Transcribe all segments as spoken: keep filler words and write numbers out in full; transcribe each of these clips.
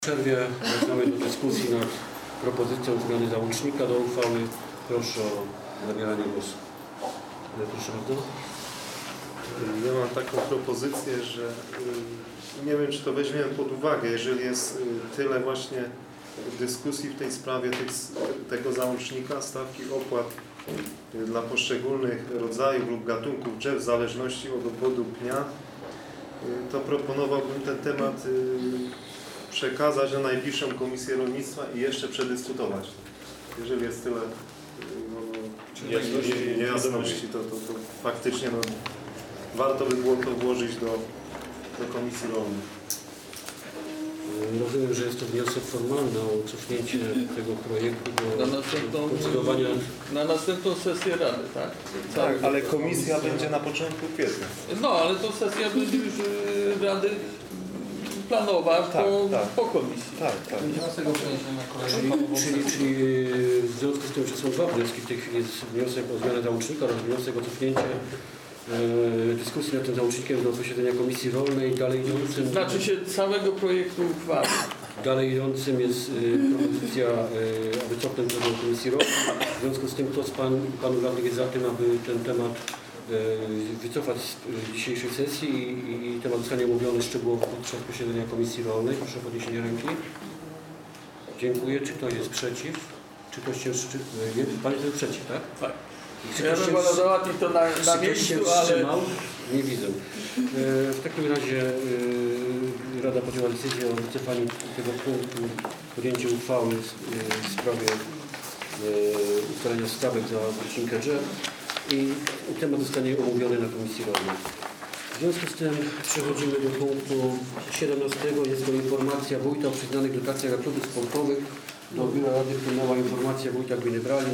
W przerwie wracamy do dyskusji nad propozycją zmiany załącznika do uchwały. Proszę o zabieranie głosu. Proszę bardzo. Ja mam taką propozycję, że nie wiem, czy to weźmiemy pod uwagę, jeżeli jest tyle właśnie dyskusji w tej sprawie tych, tego załącznika, stawki opłat dla poszczególnych rodzajów lub gatunków drzew w zależności od obwodu pnia, to proponowałbym ten temat przekazać na najbliższą Komisję Rolnictwa i jeszcze przedyskutować. Jeżeli jest tyle no, niejasności, to, to, to faktycznie no, warto by było to włożyć do, do Komisji Rolnej. Rozumiem, że jest to wniosek formalny o cofnięcie tego projektu do na następną, procedowania. Na następną sesję Rady, tak? Tak, ale komisja będzie na początku kwietnia. No, ale to sesja będzie już y, Rady planować tak, po, tak. po komisji. Tak, tak. Czyli, czyli, czyli w związku z tym, że są dwa wnioski, w tej chwili jest wniosek o zmianę załącznika oraz wniosek o cofnięcie e, dyskusji nad tym załącznikiem do posiedzenia Komisji Rolnej. Dalej idącym, Znaczy się całego projektu uchwały. dalej idącym jest e, propozycja, e, aby cofnąć do Komisji Rolnej. W związku z tym, kto z pan, panów radnych jest za tym, aby ten temat wycofać z dzisiejszej sesji i, i temat zostanie omówiony szczegółowo podczas posiedzenia Komisji Rolnej. Proszę o podniesienie ręki. Dziękuję. Czy ktoś jest przeciw? Czy ktoś się wstrzymał? Pan jest przeciw, tak? Tak. Czy Ja ktoś bym wolał załatwić to na, na miejscu, ale... Nie widzę. W takim razie Rada podjęła decyzję o wycofaniu tego punktu, podjęciu uchwały w sprawie ustalenia stawek za wycinkę drzew. I temat zostanie omówiony na Komisji Rolnej. W związku z tym przechodzimy do punktu siedemnastego. Jest to informacja wójta o przyznanych dotacjach dla klubów sportowych. Do Biura Rady wpłynęła informacja wójta gminy Bralin.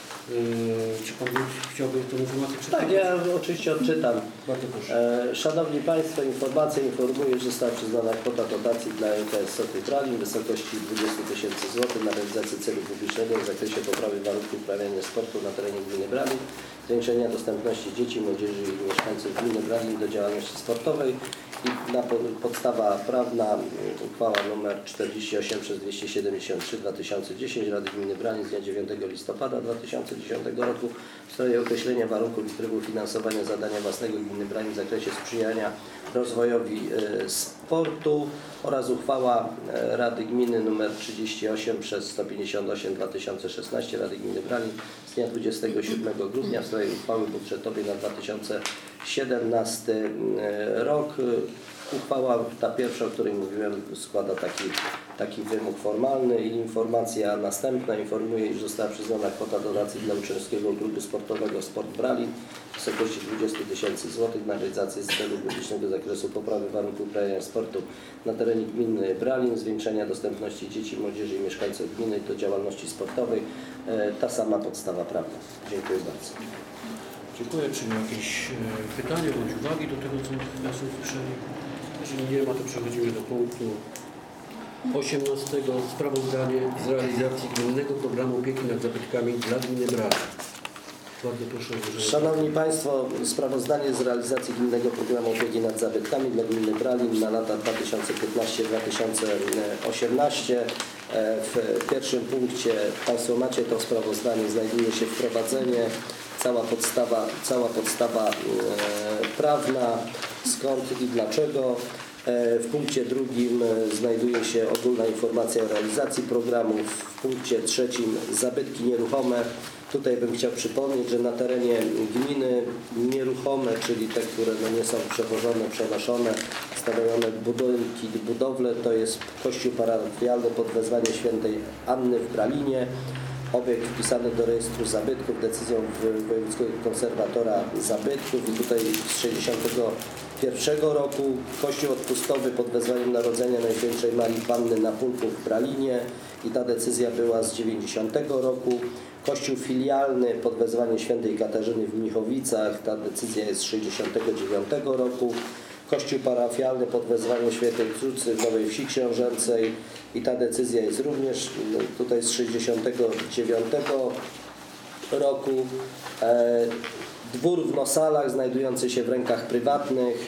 Yy, czy Pan wójt chciałby tę informację przeczytać? Tak, ja oczywiście odczytam. Bardzo proszę. E, Szanowni Państwo, informacja informuje, że została przyznana kwota dotacji dla L K S Soty Bralin w wysokości dwadzieścia tysięcy złotych na realizację celu publicznego w zakresie poprawy warunków uprawiania sportu na terenie gminy Bralin, zwiększenia dostępności dzieci, młodzieży i mieszkańców gminy Bralin do działalności sportowej i na podstawa prawna uchwała nr czterdzieści osiem przez dwieście siedemdziesiąt trzy dwa tysiące dziesięć Rady Gminy Bralin z dnia dziewiątego listopada dwa tysiące dziesiątego roku w sprawie określenia warunków i trybu finansowania zadania własnego gminy Bralin w zakresie sprzyjania rozwojowi e, sportu oraz uchwała e, Rady Gminy nr trzydzieści osiem przez sto pięćdziesiąt osiem dwa tysiące szesnaście Rady Gminy Bralin z dnia dwudziestego siódmego grudnia w sprawie uchwały budżetowej na dwa tysiące siedemnasty rok. Uchwała ta pierwsza, o której mówiłem, składa taki, taki wymóg formalny i informacja następna informuje, iż została przyznana kwota dotacji dla Uczniowskiego Klubu Sportowego Sport Bralin w wysokości dwadzieścia tysięcy złotych na realizację celu publicznego z zakresu poprawy warunków uprawiania sportu na terenie gminy Bralin, zwiększenia dostępności dzieci, młodzieży i mieszkańców gminy do działalności sportowej. Ta sama podstawa prawna. Dziękuję bardzo. Dziękuję. Czy jakieś pytania bądź uwagi do tego, co nas usłyszeli? Jeżeli nie ma, to przechodzimy do punktu osiemnastego. Sprawozdanie z realizacji gminnego programu opieki nad zabytkami dla gminy Bralin. Bardzo proszę o Szanowni Państwo, sprawozdanie z realizacji gminnego programu opieki nad zabytkami dla gminy Bralin na lata dwa tysiące piętnasty do dwa tysiące osiemnastego. W pierwszym punkcie Państwo macie to sprawozdanie, znajduje się wprowadzenie, cała podstawa, cała podstawa e, prawna, skąd i dlaczego. E, w punkcie drugim e, znajduje się ogólna informacja o realizacji programu. W punkcie trzecim zabytki nieruchome. Tutaj bym chciał przypomnieć, że na terenie gminy nieruchome, czyli te, które no nie są przewożone, przenoszone, stawione budynki, budowle, to jest kościół parafialny pod wezwaniem świętej Anny w Bralinie. Obiekt wpisany do rejestru zabytków decyzją Wojewódzkiego Konserwatora Zabytków i tutaj z sześćdziesiątego pierwszego roku kościół odpustowy pod wezwaniem Narodzenia Najświętszej Marii Panny na Pulku w Bralinie i ta decyzja była z dziewięćdziesiątego roku. Kościół filialny pod wezwaniem świętej Katarzyny w Mnichowicach, ta decyzja jest z sześćdziesiątego dziewiątego roku. Kościół parafialny pod wezwaniem świętej Trójcy w Nowej Wsi Książęcej i ta decyzja jest również tutaj z sześćdziesiątego dziewiątego roku. Dwór w Nosalach znajdujący się w rękach prywatnych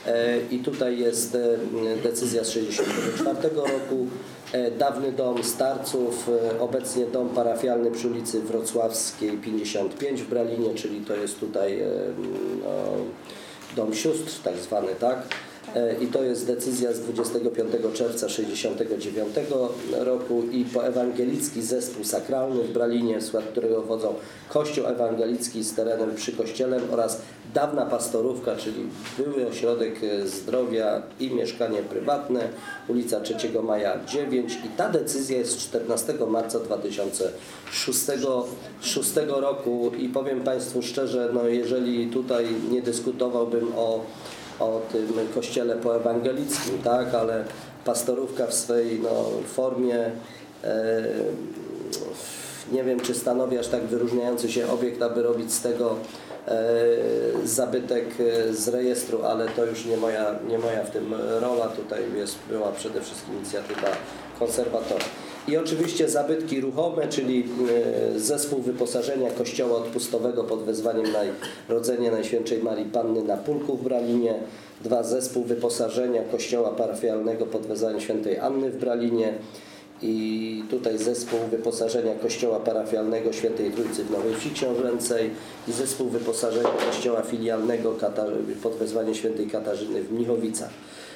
I tutaj jest decyzja z sześćdziesiątego czwartego roku. Dawny dom starców, obecnie dom parafialny przy ulicy Wrocławskiej pięćdziesiąt pięć w Bralinie, czyli to jest tutaj no, dom sióstr tak zwany, tak? I to jest decyzja z dwudziestego piątego czerwca sześćdziesiątego dziewiątego roku i poewangelicki zespół sakralny w Bralinie, w skład którego wchodzą Kościół Ewangelicki z terenem przy kościele oraz dawna pastorówka, czyli były ośrodek zdrowia i mieszkanie prywatne, ulica trzeciego maja dziewięć i ta decyzja jest z czternastego marca dwa tysiące szóstego roku i powiem Państwu szczerze, no jeżeli tutaj nie dyskutowałbym o o tym kościele poewangelickim, tak, ale pastorówka w swej no, formie e, nie wiem, czy stanowi aż tak wyróżniający się obiekt, aby robić z tego e, zabytek z rejestru, ale to już nie moja, nie moja w tym rola, tutaj jest, była przede wszystkim inicjatywa konserwatora. I oczywiście zabytki ruchome, czyli zespół wyposażenia kościoła odpustowego pod wezwaniem Narodzenia Najświętszej Marii Panny na Pulku w Bralinie. Dwa, zespół wyposażenia kościoła parafialnego pod wezwaniem Świętej Anny w Bralinie. I tutaj zespół wyposażenia kościoła parafialnego Świętej Trójcy w Nowej Wsi Książęcej i zespół wyposażenia kościoła filialnego pod wezwaniem Świętej Katarzyny w Mnichowicach.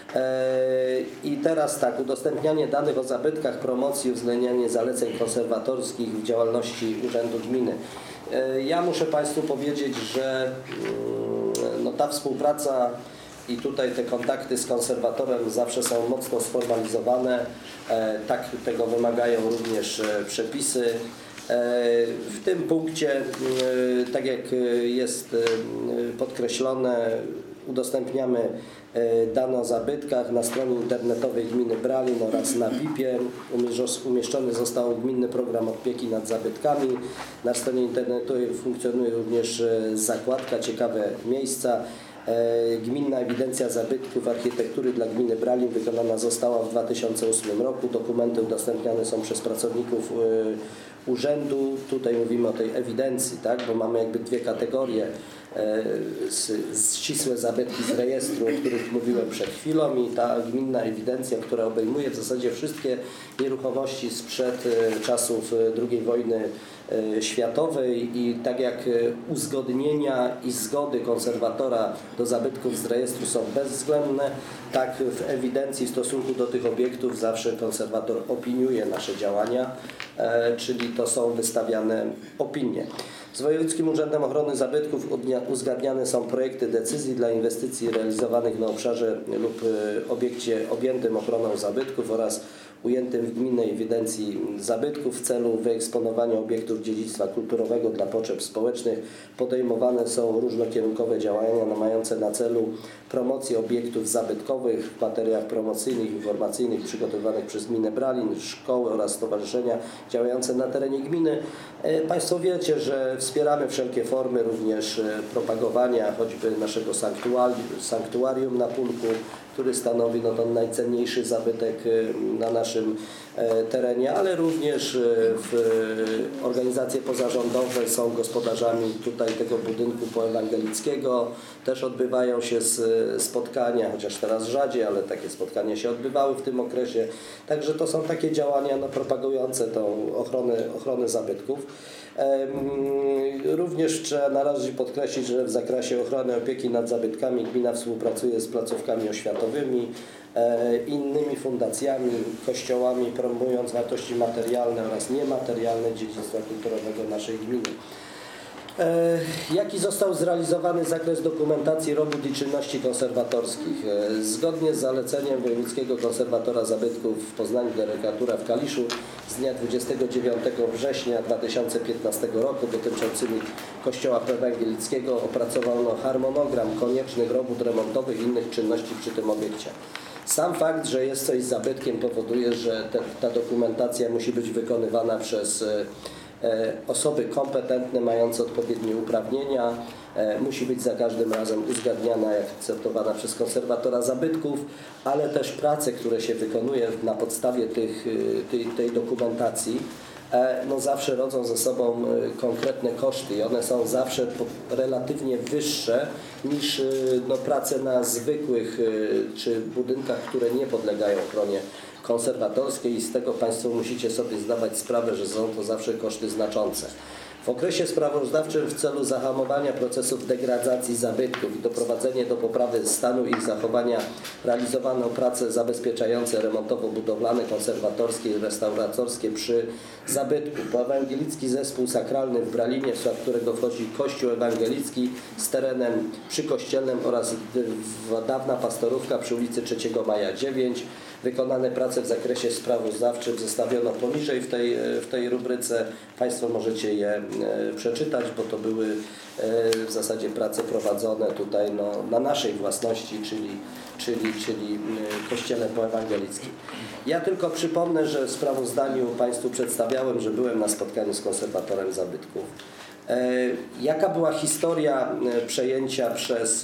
I teraz tak, udostępnianie danych o zabytkach, promocji, uwzględnianie zaleceń konserwatorskich w działalności Urzędu Gminy. Ja muszę Państwu powiedzieć, że no, ta współpraca i tutaj te kontakty z konserwatorem zawsze są mocno sformalizowane. Tak tego wymagają również przepisy. W tym punkcie, tak jak jest podkreślone, udostępniamy dane o zabytkach na stronie internetowej gminy Bralin oraz na V I P-ie. Umieszczony został gminny program opieki nad zabytkami. Na stronie internetowej funkcjonuje również zakładka Ciekawe miejsca. Gminna ewidencja zabytków architektury dla gminy Bralin wykonana została w dwa tysiące ósmym roku. Dokumenty udostępniane są przez pracowników urzędu. Tutaj mówimy o tej ewidencji, tak? Bo mamy jakby dwie kategorie. Z, z ścisłe zabytki z rejestru, o których mówiłem przed chwilą i ta gminna ewidencja, która obejmuje w zasadzie wszystkie nieruchomości sprzed czasów drugiej wojny światowej i tak jak uzgodnienia i zgody konserwatora do zabytków z rejestru są bezwzględne, tak w ewidencji w stosunku do tych obiektów zawsze konserwator opiniuje nasze działania, czyli to są wystawiane opinie. Z Wojewódzkim Urzędem Ochrony Zabytków uzgadniane są projekty decyzji dla inwestycji realizowanych na obszarze lub obiekcie objętym ochroną zabytków oraz ujętym w gminnej ewidencji zabytków w celu wyeksponowania obiektów dziedzictwa kulturowego dla potrzeb społecznych. Podejmowane są różnokierunkowe działania mające na celu promocję obiektów zabytkowych w materiałach promocyjnych, informacyjnych przygotowanych przez gminę Bralin, szkoły oraz stowarzyszenia działające na terenie gminy. Państwo wiecie, że wspieramy wszelkie formy również propagowania choćby naszego sanktuarium na Pulku, który stanowi no, ten najcenniejszy zabytek na naszym terenie, ale również w organizacje pozarządowe są gospodarzami tutaj tego budynku poewangelickiego. Też odbywają się spotkania, chociaż teraz rzadziej, ale takie spotkania się odbywały w tym okresie. Także to są takie działania no, propagujące tą ochronę, ochronę zabytków. Również trzeba na razie podkreślić, że w zakresie ochrony opieki nad zabytkami gmina współpracuje z placówkami oświatowymi, innymi fundacjami, kościołami, promując wartości materialne oraz niematerialne dziedzictwa kulturowego naszej gminy. Jaki został zrealizowany zakres dokumentacji robót i czynności konserwatorskich? Zgodnie z zaleceniem Wojewódzkiego Konserwatora Zabytków w Poznaniu, delegatura w Kaliszu z dnia dwudziestego dziewiątego września dwa tysiące piętnastego roku dotyczącymi Kościoła Ewangelickiego opracowano harmonogram koniecznych robót remontowych i innych czynności przy tym obiekcie. Sam fakt, że jest coś z zabytkiem powoduje, że te, ta dokumentacja musi być wykonywana przez osoby kompetentne, mające odpowiednie uprawnienia, musi być za każdym razem uzgadniana i akceptowana przez konserwatora zabytków, ale też prace, które się wykonuje na podstawie tych, tej, tej dokumentacji no zawsze rodzą ze sobą konkretne koszty i one są zawsze relatywnie wyższe niż no, prace na zwykłych czy budynkach, które nie podlegają ochronie konserwatorskiej i z tego Państwo musicie sobie zdawać sprawę, że są to zawsze koszty znaczące. W okresie sprawozdawczym w celu zahamowania procesów degradacji zabytków i doprowadzenia do poprawy stanu ich zachowania realizowano prace zabezpieczające remontowo-budowlane, konserwatorskie i restauratorskie przy zabytku. Ewangelicki Zespół Sakralny w Bralinie, w skład którego wchodzi Kościół Ewangelicki z terenem przykościelnym oraz dawna pastorówka przy ulicy trzeciego Maja dziewięć. Wykonane prace w zakresie sprawozdawczym zestawiono poniżej w tej, w tej rubryce. Państwo możecie je przeczytać, bo to były w zasadzie prace prowadzone tutaj no, na naszej własności, czyli, czyli, czyli Kościele poewangelickim. Ja tylko przypomnę, że w sprawozdaniu Państwu przedstawiałem, że byłem na spotkaniu z konserwatorem zabytków. Jaka była historia przejęcia przez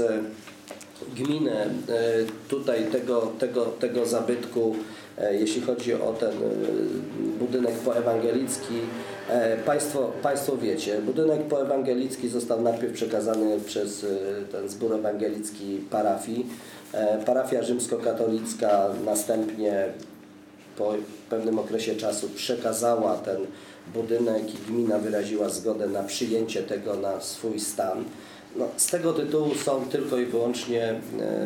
gminę tutaj tego, tego, tego zabytku, jeśli chodzi o ten budynek poewangelicki. Państwo, Państwo wiecie, budynek poewangelicki został najpierw przekazany przez ten zbór ewangelicki parafii. Parafia rzymskokatolicka następnie po pewnym okresie czasu przekazała ten budynek i gmina wyraziła zgodę na przyjęcie tego na swój stan. No, z tego tytułu są tylko i wyłącznie,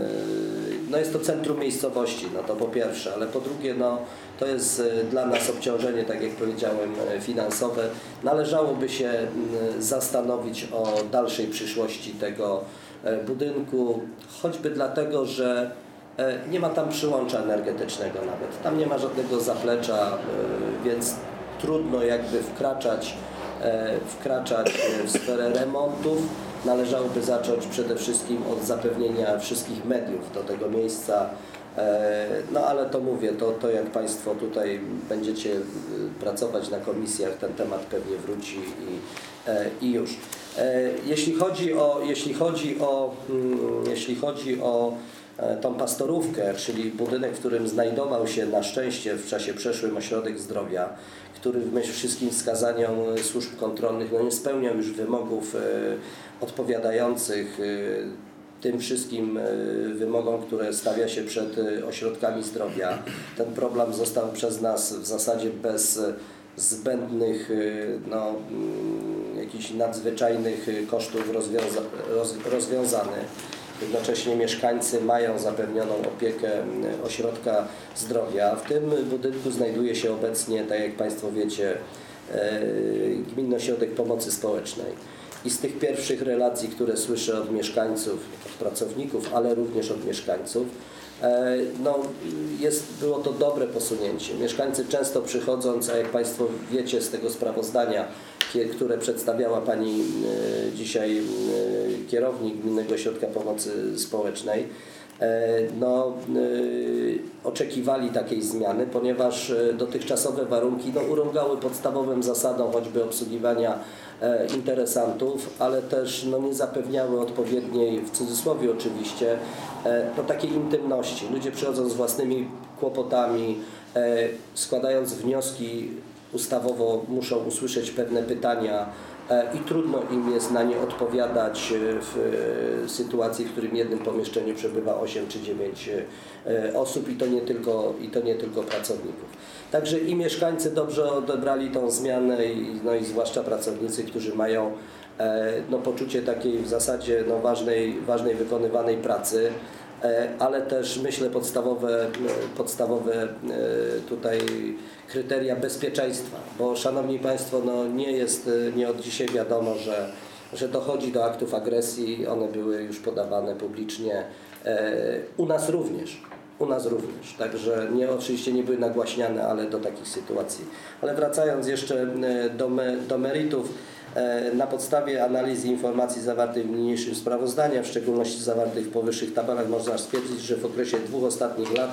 no jest to centrum miejscowości, no to po pierwsze, ale po drugie, no to jest dla nas obciążenie, tak jak powiedziałem, finansowe. Należałoby się zastanowić o dalszej przyszłości tego budynku, choćby dlatego, że nie ma tam przyłącza energetycznego nawet, tam nie ma żadnego zaplecza, więc trudno jakby wkraczać, wkraczać w sferę remontów. Należałoby zacząć przede wszystkim od zapewnienia wszystkich mediów do tego miejsca. No ale to mówię, to, to jak Państwo tutaj będziecie pracować na komisjach, ten temat pewnie wróci i, i już. Jeśli chodzi o, jeśli chodzi o, jeśli chodzi o tą pastorówkę, czyli budynek, w którym znajdował się na szczęście w czasie przeszłym ośrodek zdrowia, który w myśl wszystkim wskazaniom służb kontrolnych no nie spełniał już wymogów odpowiadających tym wszystkim wymogom, które stawia się przed ośrodkami zdrowia. Ten problem został przez nas w zasadzie bez zbędnych, no, jakichś nadzwyczajnych kosztów rozwiąza roz rozwiązany. Jednocześnie mieszkańcy mają zapewnioną opiekę ośrodka zdrowia. W tym budynku znajduje się obecnie, tak jak Państwo wiecie, Gminny Ośrodek Pomocy Społecznej. I z tych pierwszych relacji, które słyszę od mieszkańców, od pracowników, ale również od mieszkańców, no, jest, było to dobre posunięcie. Mieszkańcy często przychodząc, a jak Państwo wiecie z tego sprawozdania, które przedstawiała Pani dzisiaj kierownik Gminnego Ośrodka Pomocy Społecznej, no, oczekiwali takiej zmiany, ponieważ dotychczasowe warunki no, urągały podstawowym zasadom choćby obsługiwania interesantów, ale też no, nie zapewniały odpowiedniej, w cudzysłowie oczywiście, no, takiej intymności. Ludzie przychodzą z własnymi kłopotami, składając wnioski ustawowo muszą usłyszeć pewne pytania i trudno im jest na nie odpowiadać w sytuacji, w którym w jednym pomieszczeniu przebywa osiem czy dziewięć osób i to nie tylko, i to nie tylko pracowników. Także i mieszkańcy dobrze odebrali tą zmianę, i, no i zwłaszcza pracownicy, którzy mają no, poczucie takiej w zasadzie no, ważnej, ważnej wykonywanej pracy, ale też myślę podstawowe, podstawowe tutaj kryteria bezpieczeństwa, bo Szanowni Państwo, no nie jest, nie od dzisiaj wiadomo, że, że dochodzi do aktów agresji, one były już podawane publicznie, u nas również, u nas również, także nie, oczywiście nie były nagłaśniane, ale do takich sytuacji. Ale wracając jeszcze do, me, do meritów, na podstawie analiz i informacji zawartych w niniejszym sprawozdaniu, w szczególności zawartych w powyższych tabelach, można stwierdzić, że w okresie dwóch ostatnich lat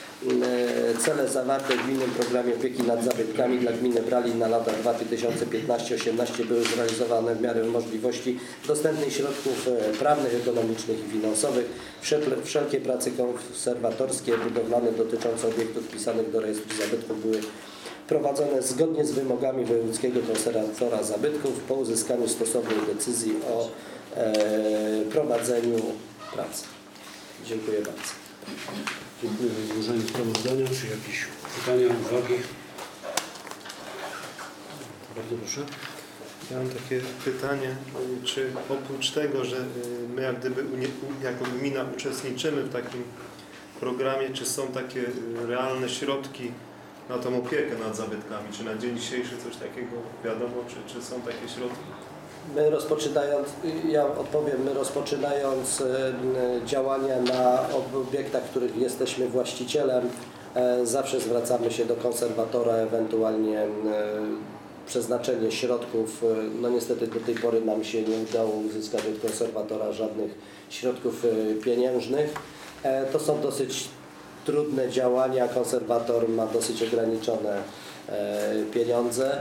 cele zawarte w Gminnym Programie Opieki nad Zabytkami dla Gminy Bralin na lata dwa tysiące piętnaście do dwa tysiące osiemnaście były zrealizowane w miarę możliwości dostępnych środków prawnych, ekonomicznych i finansowych. Wszelkie prace konserwatorskie, budowlane dotyczące obiektów wpisanych do rejestru zabytków były prowadzone zgodnie z wymogami wojewódzkiego konserwatora zabytków po uzyskaniu stosownej decyzji o e, prowadzeniu prac. Dziękuję bardzo. Dziękuję za złożenie sprawozdania. Czy jakieś pytania, uwagi? Bardzo proszę. Ja mam takie pytanie, czy oprócz tego, że my jak gdyby jako gmina uczestniczymy w takim programie, czy są takie realne środki na tą opiekę nad zabytkami? Czy na dzień dzisiejszy coś takiego wiadomo, czy, czy są takie środki? My rozpoczynając, ja odpowiem, my rozpoczynając działania na obiektach, których jesteśmy właścicielem, zawsze zwracamy się do konserwatora, ewentualnie przeznaczenie środków. No niestety do tej pory nam się nie udało uzyskać od konserwatora żadnych środków pieniężnych. To są dosyć trudne działania, konserwator ma dosyć ograniczone pieniądze.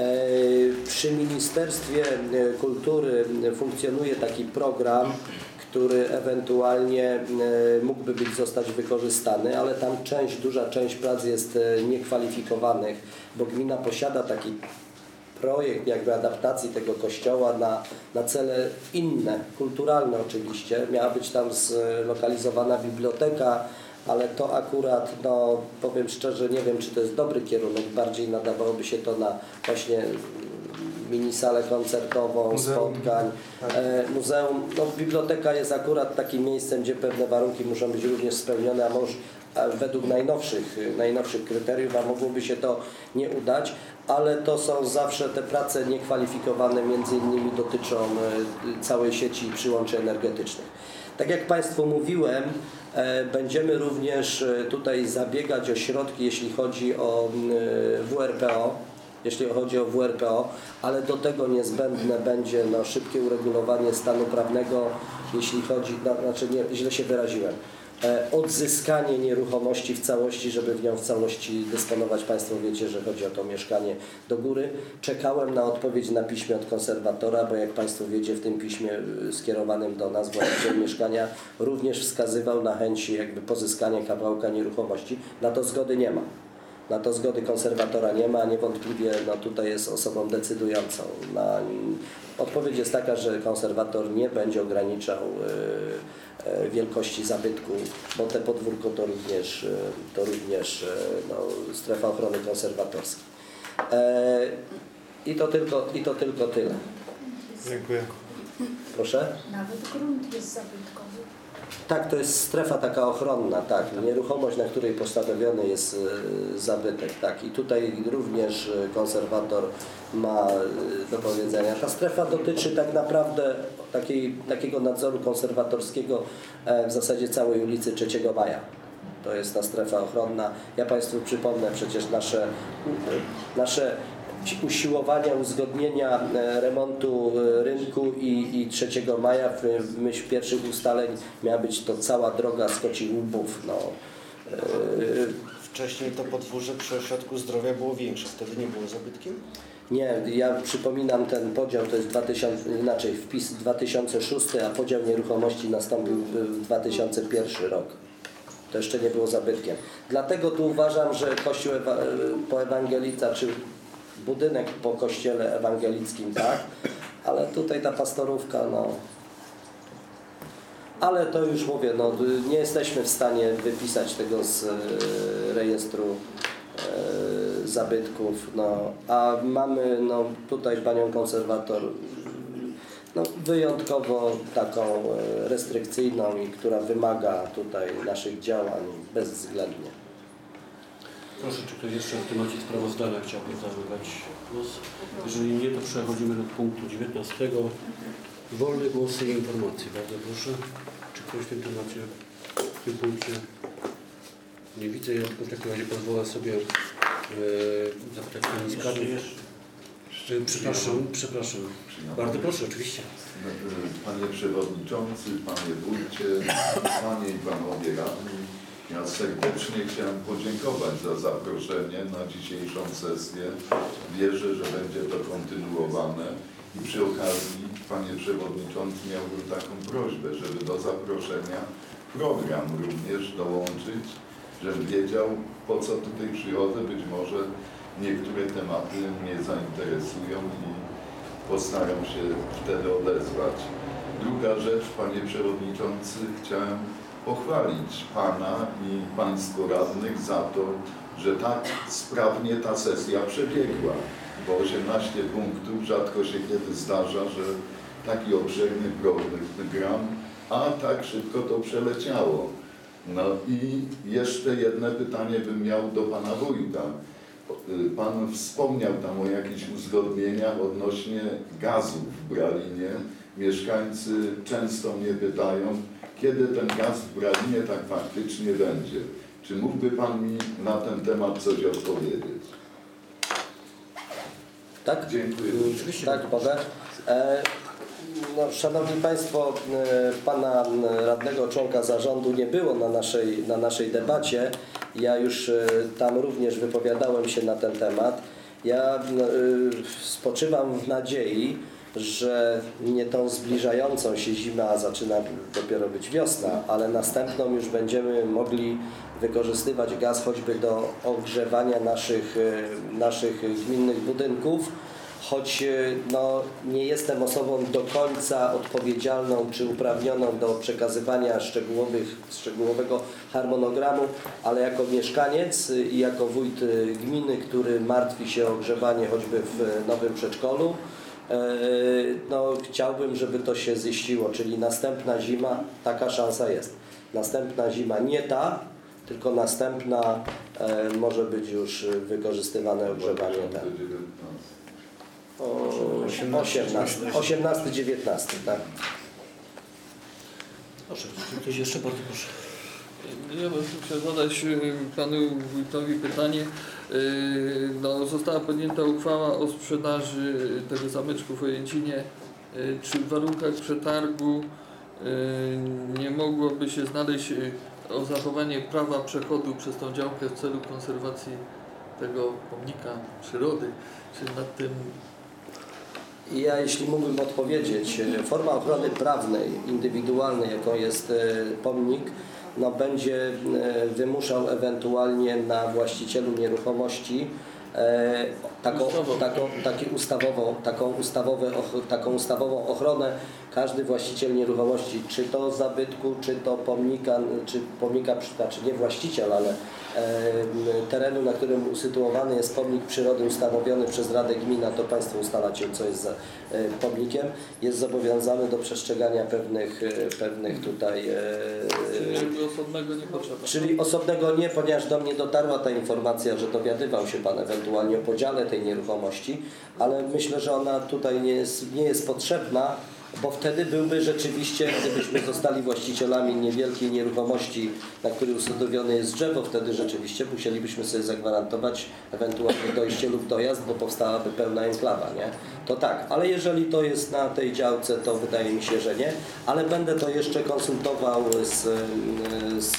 Przy Ministerstwie Kultury funkcjonuje taki program, który ewentualnie mógłby być zostać wykorzystany, ale tam część, duża część prac jest niekwalifikowanych, bo gmina posiada taki projekt jakby adaptacji tego kościoła na, na cele inne, kulturalne oczywiście. Miała być tam zlokalizowana biblioteka, ale to akurat, no powiem szczerze, nie wiem, czy to jest dobry kierunek, bardziej nadawałoby się to na właśnie minisalę koncertową, Muzeum. spotkań. E, muzeum, no biblioteka jest akurat takim miejscem, gdzie pewne warunki muszą być również spełnione, a może a według najnowszych, najnowszych kryteriów, a mogłoby się to nie udać, ale to są zawsze te prace niekwalifikowane, między innymi dotyczą e, całej sieci przyłączy energetycznych. Tak jak Państwu mówiłem, e, będziemy również tutaj zabiegać o środki, jeśli chodzi o e, W R P O, jeśli chodzi o W R P O, ale do tego niezbędne będzie no, szybkie uregulowanie stanu prawnego, jeśli chodzi, no, znaczy nie, źle się wyraziłem, e, odzyskanie nieruchomości w całości, żeby w nią w całości dysponować. Państwo wiecie, że chodzi o to mieszkanie do góry. Czekałem na odpowiedź na piśmie od konserwatora, bo jak Państwo wiecie, w tym piśmie skierowanym do nas właściciel mieszkania również wskazywał na chęć jakby pozyskania kawałka nieruchomości. Na to zgody nie ma. Na to zgody konserwatora nie ma, niewątpliwie no, tutaj jest osobą decydującą. Na, odpowiedź jest taka, że konserwator nie będzie ograniczał y, y, wielkości zabytku, bo te podwórko to również, y, to również y, no, strefa ochrony konserwatorskiej. E, i, to tylko, I to tylko tyle. Dziękuję. Proszę? Nawet grunt jest zabytkowy. Tak, to jest strefa taka ochronna, tak, nieruchomość, na której postawiony jest y, zabytek, tak, i tutaj również y, konserwator ma y, do powiedzenia. Ta strefa dotyczy tak naprawdę takiej, takiego nadzoru konserwatorskiego e, w zasadzie całej ulicy trzeciego maja. To jest ta strefa ochronna. Ja Państwu przypomnę przecież nasze, nasze usiłowania uzgodnienia remontu rynku i, i trzeciego maja w myśl pierwszych ustaleń miała być to cała droga z Kocich Łupów. No. Wcześniej to podwórze przy ośrodku zdrowia było większe, wtedy nie było zabytkiem? Nie, ja przypominam ten podział, to jest dwa tysiące, inaczej wpis dwa tysiące szósty, a podział nieruchomości nastąpił w dwa tysiące pierwszy rok. To jeszcze nie było zabytkiem. Dlatego tu uważam, że Kościół ewa po Ewangelica, czy budynek po kościele ewangelickim, tak, ale tutaj ta pastorówka, no, ale to już mówię, no, nie jesteśmy w stanie wypisać tego z e, rejestru e, zabytków, no, a mamy, no, tutaj panią konserwator, no, wyjątkowo taką e, restrykcyjną i która wymaga tutaj naszych działań bezwzględnie. Proszę, czy ktoś jeszcze w temacie sprawozdania chciałby zabrać głos? Jeżeli nie, to przechodzimy do punktu dziewiętnastego. Wolne głosy i informacje. Bardzo proszę. Czy ktoś w tym temacie, w tym punkcie? Nie widzę. Ja tylko w takim razie pozwolę sobie e, zapytać pani skarbnik. E, przepraszam, przepraszam. Bardzo proszę, oczywiście. Panie Przewodniczący, Panie Wójcie, Panie i Panowie Radni, ja serdecznie chciałem podziękować za zaproszenie na dzisiejszą sesję. Wierzę, że będzie to kontynuowane i przy okazji, Panie Przewodniczący, miałbym taką prośbę, żeby do zaproszenia program również dołączyć, żebym wiedział, po co tutaj przychodzę. Być może niektóre tematy mnie zainteresują i postaram się wtedy odezwać. Druga rzecz, panie przewodniczący, chciałem pochwalić pana i państwo radnych za to, że tak sprawnie ta sesja przebiegła, bo osiemnaście punktów rzadko się kiedy zdarza, że taki obszerny program, a tak szybko to przeleciało. No i jeszcze jedno pytanie bym miał do pana wójta. Pan wspomniał tam o jakichś uzgodnieniach odnośnie gazu w Bralinie. Mieszkańcy często mnie pytają, kiedy ten gaz w Bralinie tak faktycznie będzie. Czy mógłby pan mi na ten temat coś odpowiedzieć? Tak? Dziękuję. Tak, mogę. E, no, Szanowni Państwo, e, pana radnego członka zarządu nie było na naszej, na naszej debacie. Ja już e, tam również wypowiadałem się na ten temat. Ja e, spoczywam w nadziei, że nie tą zbliżającą się zimę, a zaczyna dopiero być wiosna, ale następną już będziemy mogli wykorzystywać gaz choćby do ogrzewania naszych, naszych gminnych budynków, choć no, nie jestem osobą do końca odpowiedzialną czy uprawnioną do przekazywania szczegółowych, szczegółowego harmonogramu, ale jako mieszkaniec i jako wójt gminy, który martwi się o ogrzewanie choćby w nowym przedszkolu, no, chciałbym, żeby to się ziściło, czyli następna zima, taka szansa jest. Następna zima nie ta, tylko następna e, może być już wykorzystywane ogrzewanie ten. osiemnasty dziewiętnasty, tak. Proszę, czy ktoś jeszcze? Bardzo proszę. Ja bym chciał zadać panu wójtowi pytanie. No, została podjęta uchwała o sprzedaży tego zameczku w Ojęcinie. Czy w warunkach przetargu nie mogłoby się znaleźć o zachowanie prawa przechodu przez tą działkę w celu konserwacji tego pomnika przyrody? Czy nad tym... Ja, jeśli mógłbym odpowiedzieć, forma ochrony prawnej, indywidualnej, jaką jest pomnik, no, będzie wymuszał ewentualnie na właścicielu nieruchomości e, taką, taką, taki ustawową, taką, ustawowe, taką ustawową ochronę. Każdy właściciel nieruchomości, czy to zabytku, czy to pomnika, czy pomnika, znaczy nie właściciel, ale e, terenu, na którym usytuowany jest pomnik przyrody ustanowiony przez Radę Gmina, to Państwo ustalacie, co jest za e, pomnikiem, jest zobowiązany do przestrzegania pewnych, e, pewnych tutaj... E, Czyli osobnego nie potrzeba. Czyli osobnego nie, ponieważ do mnie dotarła ta informacja, że dowiadywał się Pan ewentualnie o podziale tej nieruchomości, ale myślę, że ona tutaj nie jest, nie jest potrzebna, bo wtedy byłby rzeczywiście, gdybyśmy zostali właścicielami niewielkiej nieruchomości, na której usadowione jest drzewo, wtedy rzeczywiście musielibyśmy sobie zagwarantować ewentualnie dojście lub dojazd, bo powstałaby pełna enklawa, nie? To tak, ale jeżeli to jest na tej działce, to wydaje mi się, że nie, ale będę to jeszcze konsultował z, z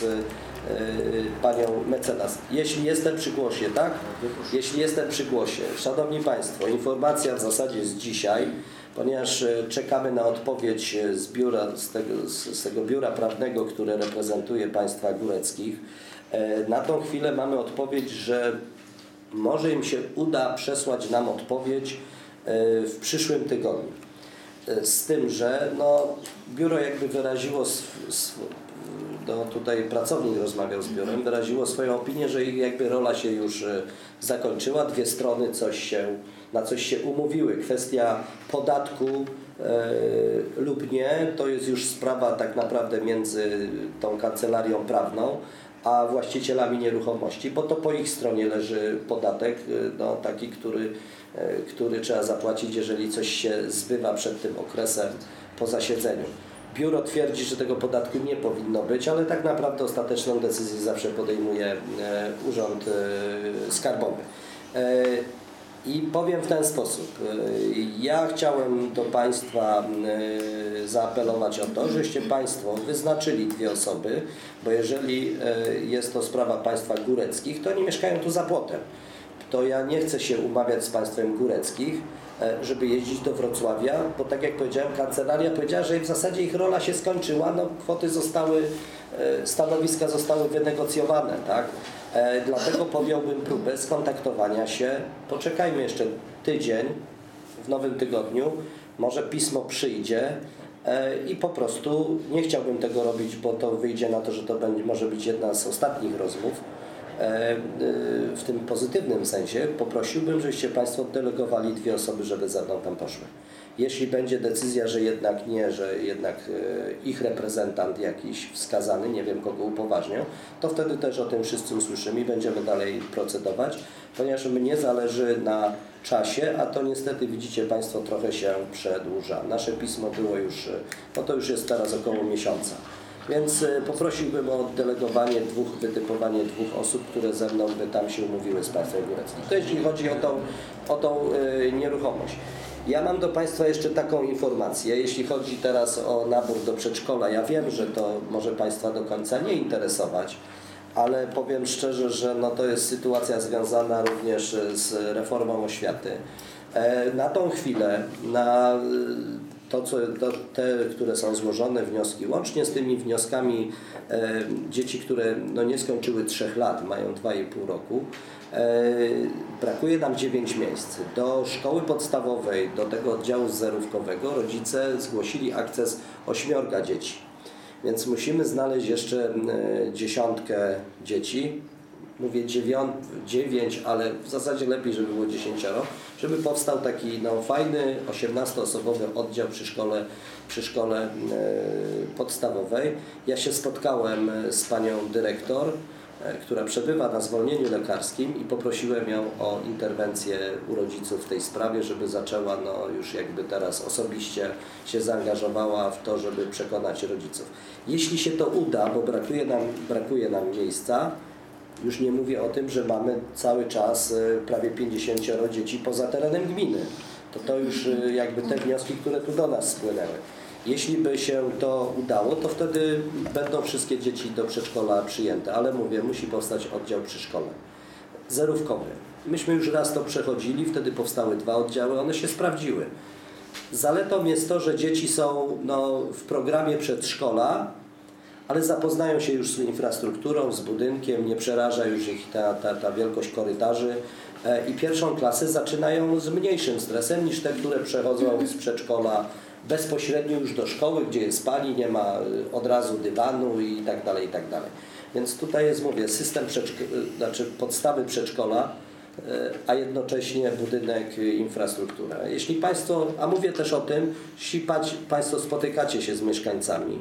panią mecenas. Jeśli jestem przy głosie, tak? Jeśli jestem przy głosie. Szanowni Państwo, informacja w zasadzie z dzisiaj, ponieważ czekamy na odpowiedź z, biura, z, tego, z tego biura prawnego, które reprezentuje państwa góreckich. Na tą chwilę mamy odpowiedź, że może im się uda przesłać nam odpowiedź w przyszłym tygodniu. Z tym, że no, biuro jakby wyraziło sw, sw, no, tutaj pracownik rozmawiał z biurem, wyraziło swoją opinię, że ich jakby rola się już zakończyła, dwie strony coś się, na coś się umówiły. Kwestia podatku e, lub nie, to jest już sprawa tak naprawdę między tą kancelarią prawną a właścicielami nieruchomości, bo to po ich stronie leży podatek, no, taki, który, e, który trzeba zapłacić, jeżeli coś się zbywa przed tym okresem po zasiedzeniu. Biuro twierdzi, że tego podatku nie powinno być, ale tak naprawdę ostateczną decyzję zawsze podejmuje e, Urząd e, Skarbowy. E, I powiem w ten sposób. E, ja chciałem do Państwa e, zaapelować o to, żeście Państwo wyznaczyli dwie osoby, bo jeżeli e, jest to sprawa państwa góreckich, to oni mieszkają tu za płotem. To ja nie chcę się umawiać z państwem góreckich, żeby jeździć do Wrocławia, bo tak jak powiedziałem, kancelaria powiedziała, że w zasadzie ich rola się skończyła, no kwoty zostały, stanowiska zostały wynegocjowane, tak? E, dlatego podjąłbym próbę skontaktowania się. Poczekajmy jeszcze tydzień w nowym tygodniu. Może pismo przyjdzie e, i po prostu nie chciałbym tego robić, bo to wyjdzie na to, że to będzie, może być jedna z ostatnich rozmów. E, e, w tym pozytywnym sensie poprosiłbym, żebyście Państwo delegowali dwie osoby, żeby za mną tam poszły. Jeśli będzie decyzja, że jednak nie, że jednak ich reprezentant jakiś wskazany, nie wiem kogo upoważnią, to wtedy też o tym wszyscy usłyszymy i będziemy dalej procedować, ponieważ mnie zależy na czasie, a to niestety widzicie Państwo trochę się przedłuża. Nasze pismo było już, no to już jest teraz około miesiąca. Więc poprosiłbym o delegowanie dwóch, wytypowanie dwóch osób, które ze mną by tam się umówiły z Państwem Góreckim. To jeśli chodzi o tą, o tą yy, nieruchomość. Ja mam do Państwa jeszcze taką informację, jeśli chodzi teraz o nabór do przedszkola. Ja wiem, że to może Państwa do końca nie interesować, ale powiem szczerze, że no to jest sytuacja związana również z reformą oświaty. Na tą chwilę, na to, co, to, te, które są złożone wnioski, łącznie z tymi wnioskami e, dzieci, które no, nie skończyły trzech lat, mają dwa i pół roku, e, brakuje nam dziewięć miejsc. Do szkoły podstawowej, do tego oddziału zerówkowego rodzice zgłosili akces ośmiorga dzieci. Więc musimy znaleźć jeszcze e, dziesiątkę dzieci. Mówię dziewięć, dziewięć, ale w zasadzie lepiej, żeby było dziesięcioro, żeby powstał taki no, fajny osiemnastoosobowy oddział przy szkole, przy szkole e, podstawowej. Ja się spotkałem z panią dyrektor, e, która przebywa na zwolnieniu lekarskim i poprosiłem ją o interwencję u rodziców w tej sprawie, żeby zaczęła no, już jakby teraz osobiście się zaangażowała w to, żeby przekonać rodziców. Jeśli się to uda, bo brakuje nam, brakuje nam miejsca, już nie mówię o tym, że mamy cały czas prawie pięćdziesięcioro dzieci poza terenem gminy. To to już jakby te wnioski, które tu do nas spłynęły. Jeśli by się to udało, to wtedy będą wszystkie dzieci do przedszkola przyjęte, ale mówię, musi powstać oddział przy szkole. Zerówkowy. Myśmy już raz to przechodzili, wtedy powstały dwa oddziały, one się sprawdziły. Zaletą jest to, że dzieci są no, w programie przedszkola, ale zapoznają się już z infrastrukturą, z budynkiem, nie przeraża już ich ta, ta, ta wielkość korytarzy e, i pierwszą klasę zaczynają z mniejszym stresem niż te, które przechodzą z przedszkola bezpośrednio już do szkoły, gdzie jest pani, nie ma od razu dywanu i tak dalej, i tak dalej. Więc tutaj jest, mówię, system przedszko- znaczy podstawy przedszkola, e, a jednocześnie budynek, infrastruktura. Jeśli Państwo, a mówię też o tym, jeśli Państwo spotykacie się z mieszkańcami,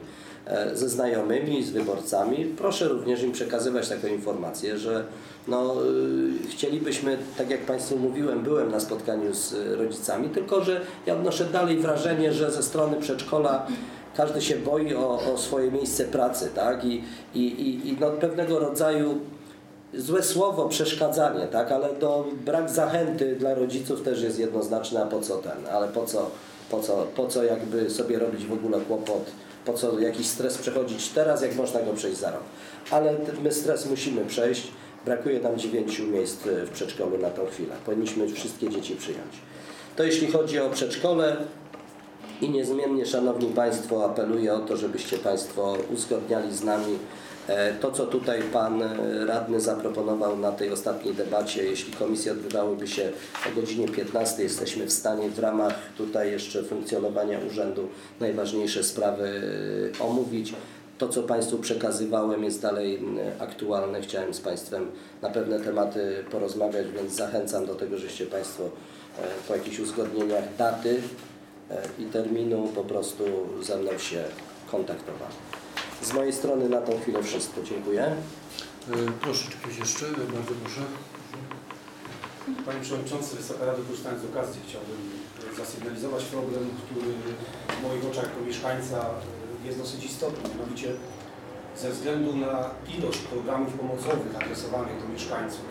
ze znajomymi, z wyborcami, proszę również im przekazywać taką informację, że no, chcielibyśmy, tak jak Państwu mówiłem, byłem na spotkaniu z rodzicami, tylko że ja odnoszę dalej wrażenie, że ze strony przedszkola każdy się boi o, o swoje miejsce pracy, tak? I, i, i, i no, pewnego rodzaju złe słowo, przeszkadzanie, tak? Ale to brak zachęty dla rodziców też jest jednoznaczny, a po co ten, ale po co, po co, po co jakby sobie robić w ogóle kłopot, po co jakiś stres przechodzić teraz, jak można go przejść za rok. Ale my stres musimy przejść. Brakuje nam dziewięciu miejsc w przedszkolu na tą chwilę. Powinniśmy wszystkie dzieci przyjąć. To jeśli chodzi o przedszkole i niezmiennie, Szanowni Państwo, apeluję o to, żebyście Państwo uzgodniali z nami to, co tutaj Pan Radny zaproponował na tej ostatniej debacie. Jeśli komisje odbywałyby się o godzinie piętnastej, jesteśmy w stanie w ramach tutaj jeszcze funkcjonowania urzędu najważniejsze sprawy omówić. To, co Państwu przekazywałem, jest dalej aktualne. Chciałem z Państwem na pewne tematy porozmawiać, więc zachęcam do tego, żeście Państwo po jakichś uzgodnieniach daty i terminu po prostu ze mną się kontaktowali. Z mojej strony na tą chwilę wszystko. Dziękuję. Proszę, czy ktoś jeszcze? Bardzo proszę. Panie Przewodniczący, Wysoka Rado, korzystając z okazji, chciałbym zasygnalizować problem, który w moich oczach jako mieszkańca jest dosyć istotny. Mianowicie ze względu na ilość programów pomocowych adresowanych do mieszkańców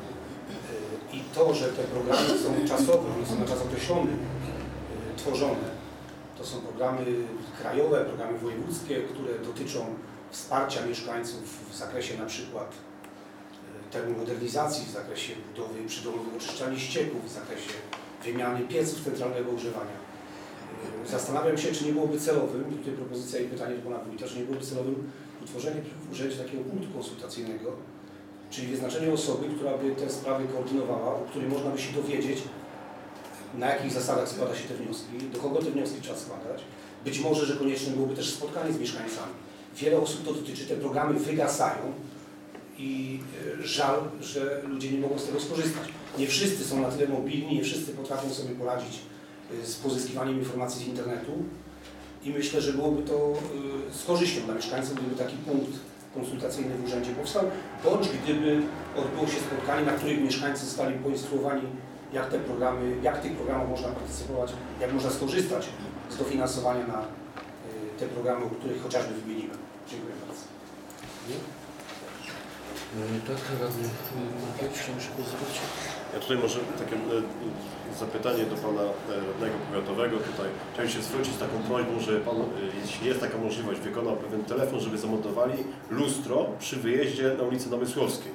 i to, że te programy są czasowe, one są na czas określony tworzone. To są programy krajowe, programy wojewódzkie, które dotyczą wsparcia mieszkańców w zakresie na przykład termomodernizacji, w zakresie budowy przydomowego oczyszczalni ścieków, w zakresie wymiany pieców centralnego używania. Zastanawiam się, czy nie byłoby celowym, i tutaj propozycja i pytanie do Pana Wójta, czy nie byłoby celowym utworzenie w urzędzie takiego punktu konsultacyjnego czyli wyznaczenie osoby, która by te sprawy koordynowała, o której można by się dowiedzieć, na jakich zasadach składa się te wnioski, do kogo te wnioski trzeba składać. Być może, że konieczne byłoby też spotkanie z mieszkańcami. Wiele osób to dotyczy, te programy wygasają i żal, że ludzie nie mogą z tego skorzystać. Nie wszyscy są na tyle mobilni, nie wszyscy potrafią sobie poradzić z pozyskiwaniem informacji z internetu i myślę, że byłoby to z korzyścią dla mieszkańców, gdyby taki punkt konsultacyjny w urzędzie powstał, bądź gdyby odbyło się spotkanie, na którym mieszkańcy zostali poinstruowani, jak te programy, jak tych programów można partycypować, jak można skorzystać z dofinansowania na te programy, o których chociażby wymieniłem. Dziękuję bardzo. Tak, radny Markiewicz, chciałem się pozwolić. Ja tutaj może takie zapytanie do Pana radnego powiatowego. Tutaj chciałem się zwrócić z taką prośbą, że Pan, jeśli jest taka możliwość, wykonał pewien telefon, żeby zamontowali lustro przy wyjeździe na ulicy Namysłowskiej.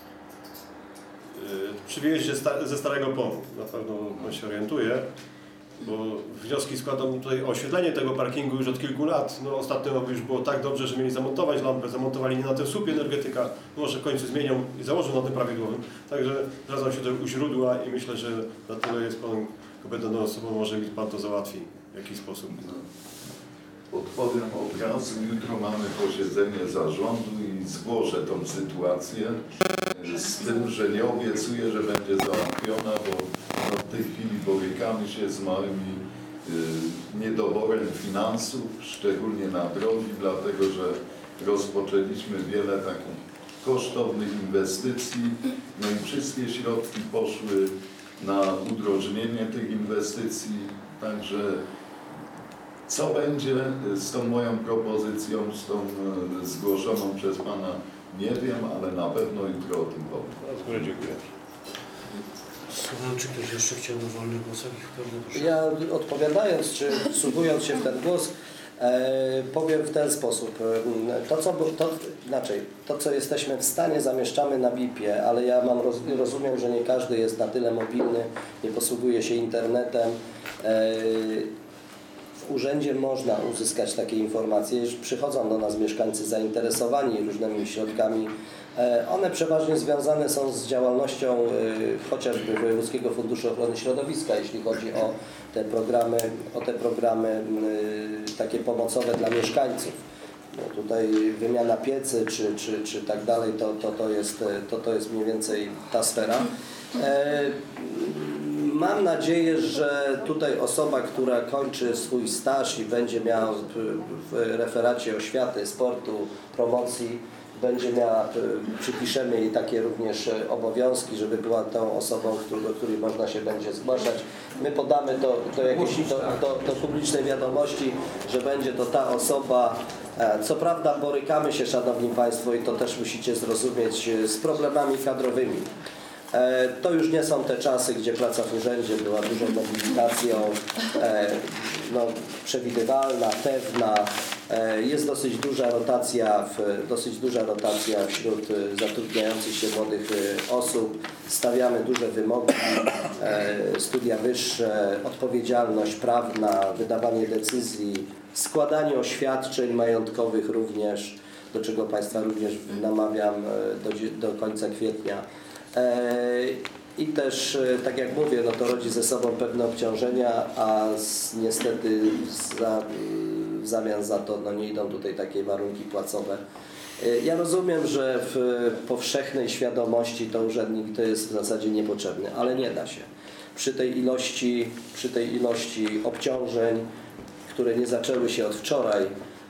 Przy wyjeździe ze Starego Ponu. Na pewno Pan się orientuje, bo wnioski składam tutaj o oświetlenie tego parkingu już od kilku lat. No, ostatnio już było tak dobrze, że mieli zamontować lampę, zamontowali nie na tym słupie energetyka, może w końcu zmienią i założą na tym prawidłowym. Także zwracam się tutaj u źródła i myślę, że na tyle jest Pan kompetentną osobą, może mi Pan to załatwi w jakiś sposób. Odpowiem od razu. Jutro mamy posiedzenie zarządu i zgłoszę tą sytuację z tym, że nie obiecuję, że będzie załatwiona, bo no, w tej chwili borykamy się z małymi y, niedoborem finansów, szczególnie na drogi, dlatego że rozpoczęliśmy wiele takich kosztownych inwestycji, no i wszystkie środki poszły na udrożnienie tych inwestycji, także co będzie z tą moją propozycją, z tą zgłoszoną przez Pana, nie wiem, ale na pewno jutro o tym powiem. Z góry dziękuję. Słucham, czy ktoś jeszcze chciał na wolnych głosach? Ja odpowiadając, czy wsłuchując się w ten głos, e, powiem w ten sposób. To co, to, inaczej, to, co jesteśmy w stanie, zamieszczamy na B I P-ie, ale ja mam roz, rozumiem, że nie każdy jest na tyle mobilny, nie posługuje się internetem. E, W urzędzie można uzyskać takie informacje, że przychodzą do nas mieszkańcy zainteresowani różnymi środkami. One przeważnie związane są z działalnością chociażby Wojewódzkiego Funduszu Ochrony Środowiska, jeśli chodzi o te programy, o te programy takie pomocowe dla mieszkańców. No tutaj wymiana piecy czy, czy, czy tak dalej, to, to, to, jest, to, to jest mniej więcej ta sfera. Mam nadzieję, że tutaj osoba, która kończy swój staż i będzie miała w referacie oświaty, sportu, promocji, będzie miała, przypiszemy jej takie również obowiązki, żeby była tą osobą, do której można się będzie zgłaszać. My podamy to do, jakiejś, do, do, do publicznej wiadomości, że będzie to ta osoba. Co prawda borykamy się, Szanowni Państwo, i to też musicie zrozumieć, z problemami kadrowymi. To już nie są te czasy, gdzie praca w urzędzie była dużą mobilitacją, no, przewidywalna, pewna. Jest dosyć duża rotacja, w, dosyć duża rotacja wśród zatrudniających się młodych osób. Stawiamy duże wymogi, studia wyższe, odpowiedzialność prawna, wydawanie decyzji, składanie oświadczeń majątkowych również, do czego Państwa również namawiam do, do końca kwietnia. I też, tak jak mówię, no to rodzi ze sobą pewne obciążenia, a z, niestety za, w zamian za to no nie idą tutaj takie warunki płacowe. Ja rozumiem, że w powszechnej świadomości to urzędnik to jest w zasadzie niepotrzebny, ale nie da się. Przy tej ilości, przy tej ilości obciążeń, które nie zaczęły się od wczoraj,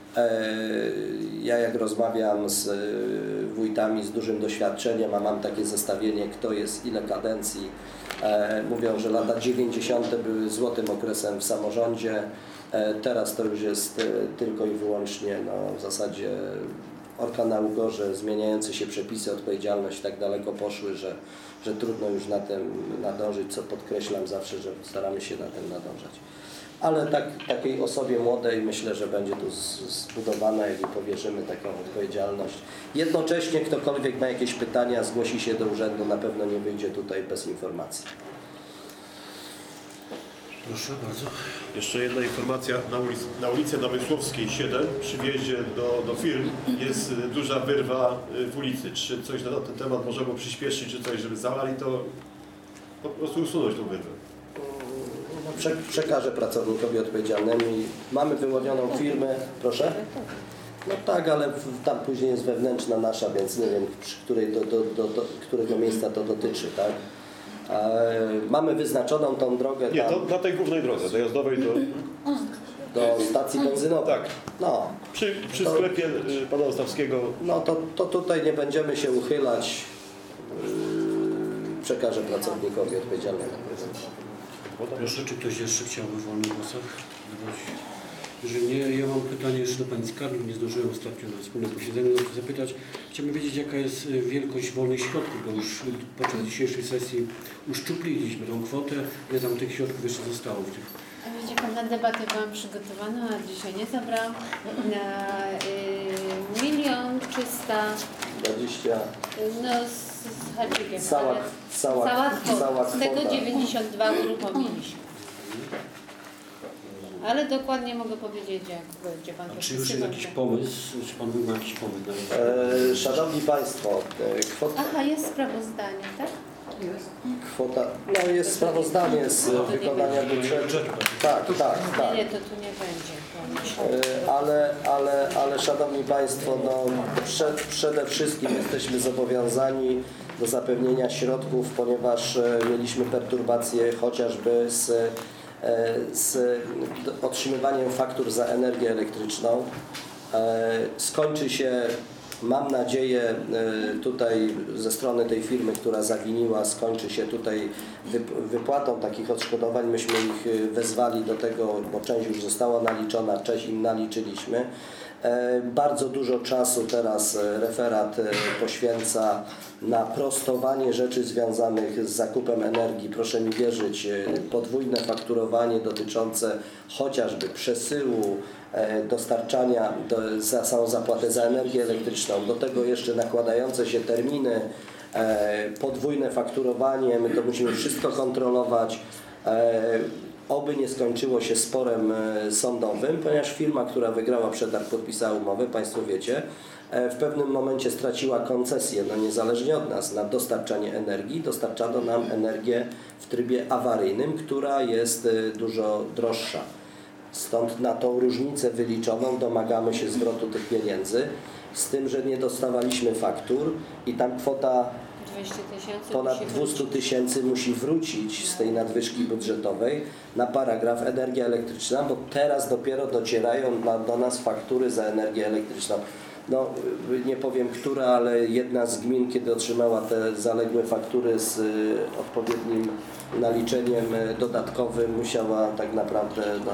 ja jak rozmawiam z wójtami z dużym doświadczeniem, a mam takie zestawienie, kto jest ile kadencji, mówią, że lata dziewięćdziesiąte były złotym okresem w samorządzie, teraz to już jest tylko i wyłącznie no, w zasadzie orka na ugorze, zmieniające się przepisy, odpowiedzialność tak daleko poszły, że, że trudno już na tym nadążyć, co podkreślam zawsze, że staramy się na tym nadążać. Ale tak, takiej osobie młodej myślę, że będzie tu zbudowana, jeżeli powierzymy taką odpowiedzialność. Jednocześnie ktokolwiek ma jakieś pytania, zgłosi się do urzędu, na pewno nie wyjdzie tutaj bez informacji. Proszę bardzo. Jeszcze jedna informacja. Na ulicy, na ulicy Namysłowskiej siedem przy wjeździe do, do firm jest y, duża wyrwa y, w ulicy. Czy coś na ten temat możemy przyspieszyć, czy coś, żeby zalali to po prostu usunąć tą wyrwę? No, prze, przekażę pracownikowi odpowiedzialnemu. Mamy wyłonioną firmę. Proszę? No tak, ale w- tam później jest wewnętrzna nasza, więc nie wiem, przy której do, do, do, do którego miejsca to dotyczy, tak? E, mamy wyznaczoną tą drogę Nie, tam to na tej głównej drodze dojazdowej do... do stacji benzynowej. Tak. No, Przy, przy To- sklepie y, pana Ostawskiego. no to, to tutaj nie będziemy się uchylać. Yy, Przekażę pracownikowi odpowiedzialnemu. Proszę, czy ktoś jeszcze chciałby w wolnych głosach zabrać? Jeżeli nie, ja mam pytanie jeszcze do Pani Skarbnik, nie zdążyłem ostatnio na wspólnym posiedzeniu zapytać. Chciałbym wiedzieć, jaka jest y, wielkość wolnych środków, bo już y, podczas dzisiejszej sesji uszczupliliśmy tą kwotę, ile tam tych środków jeszcze zostało w tych. A Wiecie Pan, na debatę byłam przygotowana, a dzisiaj nie zabrałam. Na y, milion trzysta, dwadzieścia. no z, z haczykiem, Cała, ale cała, cała kwota. cała Z tego kwota. dziewięćdziesiąt dwa uruchomiliśmy. Ale dokładnie mogę powiedzieć, jak będzie Pan A czy już jest podpisywał, jakiś tak. pomysł, czy Pan ma jakiś pomysł? Na E, Szanowni Państwo, e, kwota, Aha, jest sprawozdanie, tak? kwota, no jest sprawozdanie z No to nie wykonania będzie. budżetu. Tak, tak, tak. Nie, nie, to tu nie będzie. E, Ale, ale, ale Szanowni Państwo, no, przed, przede wszystkim jesteśmy zobowiązani do zapewnienia środków, ponieważ e, mieliśmy perturbacje chociażby z, e, z d- otrzymywaniem faktur za energię elektryczną. E, Skończy się, mam nadzieję, e, tutaj ze strony tej firmy, która zawiniła, skończy się tutaj wyp- wypłatą takich odszkodowań. Myśmy ich e, wezwali do tego, bo część już została naliczona, część im naliczyliśmy. E, Bardzo dużo czasu teraz e, referat e, poświęca na prostowanie rzeczy związanych z zakupem energii. Proszę mi wierzyć, e, podwójne fakturowanie dotyczące chociażby przesyłu, e, dostarczania do, za samą zapłatę za energię elektryczną, do tego jeszcze nakładające się terminy, e, podwójne fakturowanie, my to musimy wszystko kontrolować. E, Oby nie skończyło się sporem e, sądowym, ponieważ firma, która wygrała przetarg, podpisała umowę, Państwo wiecie, e, w pewnym momencie straciła koncesję, no niezależnie od nas, na dostarczanie energii. Dostarczano nam energię w trybie awaryjnym, która jest e, dużo droższa. Stąd na tą różnicę wyliczoną domagamy się zwrotu tych pieniędzy, z tym, że nie dostawaliśmy faktur i tam kwota dwieście tysięcy ponad musi dwieście tysięcy musi wrócić z tej nadwyżki budżetowej na paragraf energia elektryczna, bo teraz dopiero docierają na, do nas faktury za energię elektryczną. No, nie powiem która, ale jedna z gmin, kiedy otrzymała te zaległe faktury z y, odpowiednim naliczeniem y, dodatkowym, musiała tak naprawdę no,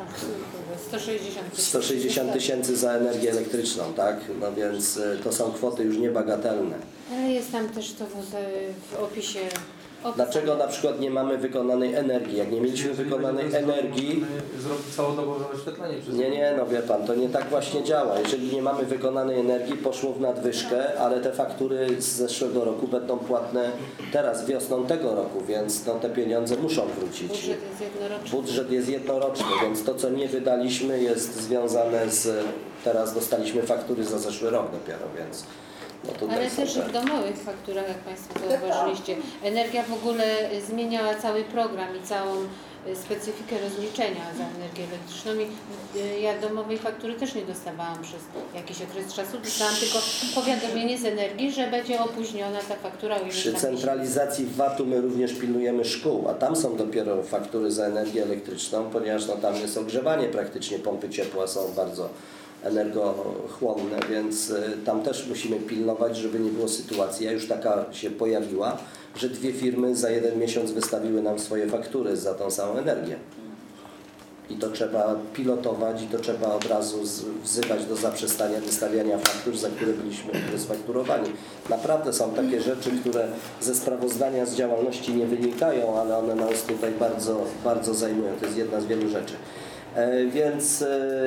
sto sześćdziesiąt tysięcy. sto sześćdziesiąt tysięcy za energię elektryczną, tak? No więc y, to są kwoty już niebagatelne. Ale jest tam też to w, w opisie. opisane. Dlaczego na przykład nie mamy wykonanej energii? Jak nie mieliśmy wykonanej energii, Zrobić całodobowe oświetlenie przez nie, nie, no wie Pan, to nie tak właśnie działa. Jeżeli nie mamy wykonanej energii, poszło w nadwyżkę, ale te faktury z zeszłego roku będą płatne teraz, wiosną tego roku, więc no, te pieniądze muszą wrócić. Budżet jest jednoroczny. Budżet jest jednoroczny, więc to, co nie wydaliśmy, jest związane z... Teraz dostaliśmy faktury za zeszły rok dopiero, więc... No tutaj Ale są też te- w domowych fakturach, jak Państwo zauważyliście, energia w ogóle zmieniała cały program i całą y, specyfikę rozliczenia za energię elektryczną i y, ja domowej faktury też nie dostawałam przez jakiś okres czasu. Dostałam tylko powiadomienie z energii, że będzie opóźniona ta faktura o ileś Przy tam centralizacji V A T-u my również pilnujemy szkół, a tam są dopiero faktury za energię elektryczną, ponieważ no, tam jest ogrzewanie praktycznie, pompy ciepła są bardzo energochłonne, więc y, tam też musimy pilnować, żeby nie było sytuacji, a już taka się pojawiła, że dwie firmy za jeden miesiąc wystawiły nam swoje faktury za tą samą energię. I to trzeba pilotować i to trzeba od razu z, wzywać do zaprzestania wystawiania faktur, za które byliśmy sfakturowani. Naprawdę są takie rzeczy, które ze sprawozdania z działalności nie wynikają, ale one nas tutaj bardzo, bardzo zajmują. To jest jedna z wielu rzeczy. E, więc e,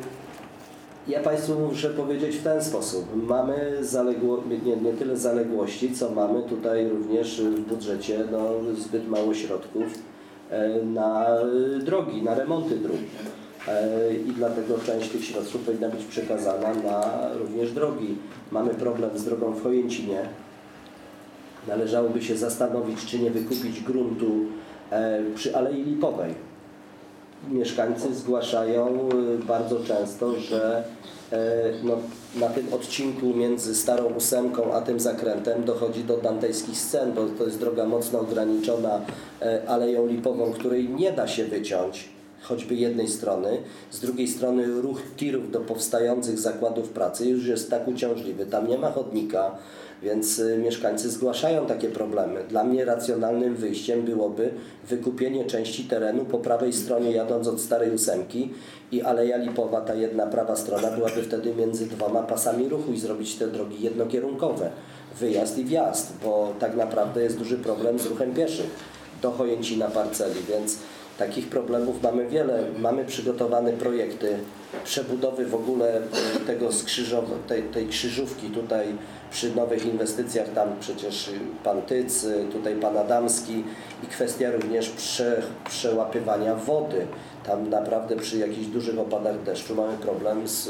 ja Państwu muszę powiedzieć w ten sposób. Mamy zaległo, nie, nie tyle zaległości, co mamy tutaj również w budżecie no, zbyt mało środków na drogi, na remonty dróg. I dlatego część tych środków powinna być przekazana na również drogi. Mamy problem z drogą w Chojęcinie. Należałoby się zastanowić, czy nie wykupić gruntu przy Alei Lipowej. Mieszkańcy zgłaszają bardzo często, że no, na tym odcinku między Starą Ósemką a tym zakrętem dochodzi do dantejskich scen, bo to jest droga mocno ograniczona Aleją Lipową, której nie da się wyciąć, choćby jednej strony. Z drugiej strony ruch tirów do powstających zakładów pracy już jest tak uciążliwy. Tam nie ma chodnika, więc mieszkańcy zgłaszają takie problemy. Dla mnie racjonalnym wyjściem byłoby wykupienie części terenu po prawej stronie jadąc od Starej Ósemki i Aleja Lipowa, ta jedna prawa strona, byłaby wtedy między dwoma pasami ruchu i zrobić te drogi jednokierunkowe. Wyjazd i wjazd, bo tak naprawdę jest duży problem z ruchem pieszych do Chojęcina parceli, więc takich problemów mamy wiele. Mamy przygotowane projekty przebudowy w ogóle tego skrzyżow- tej, tej krzyżówki tutaj przy nowych inwestycjach, tam przecież pan Tyc, tutaj pan Adamski i kwestia również prze, przełapywania wody. Tam naprawdę przy jakichś dużych opadach deszczu mamy problem z,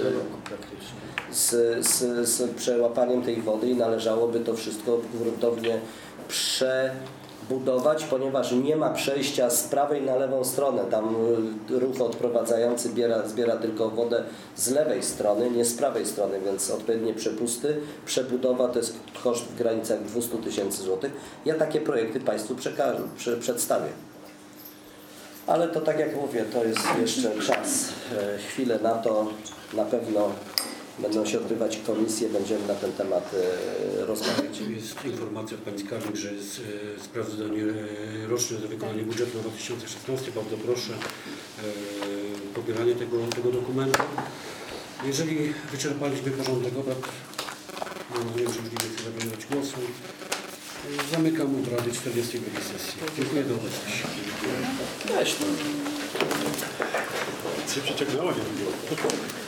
z, z, z przełapaniem tej wody i należałoby to wszystko gruntownie prze budować, ponieważ nie ma przejścia z prawej na lewą stronę. Tam ruch odprowadzający zbiera, zbiera tylko wodę z lewej strony, nie z prawej strony, więc odpowiednie przepusty. Przebudowa to jest koszt w granicach dwieście tysięcy złotych. Ja takie projekty Państwu przekażę, prze, przedstawię. Ale to tak jak mówię, to jest jeszcze czas. E, chwilę na to na pewno będą się odbywać komisje, będziemy na ten temat e, rozmawiać. Jest informacja od Pani Skarbnik, że jest e, sprawozdanie e, roczne za wykonanie budżetu na dwa tysiące szesnasty. Bardzo proszę e, pobieranie tego, tego dokumentu. Jeżeli wyczerpaliśmy porządek obrad, mam nadzieję, że już nie chcę zabierać głosu. E, zamykam obrady czterdziestej drugiej sesji. Dziękuję za obecność. Weź to. Się przeciągnęło, nie było.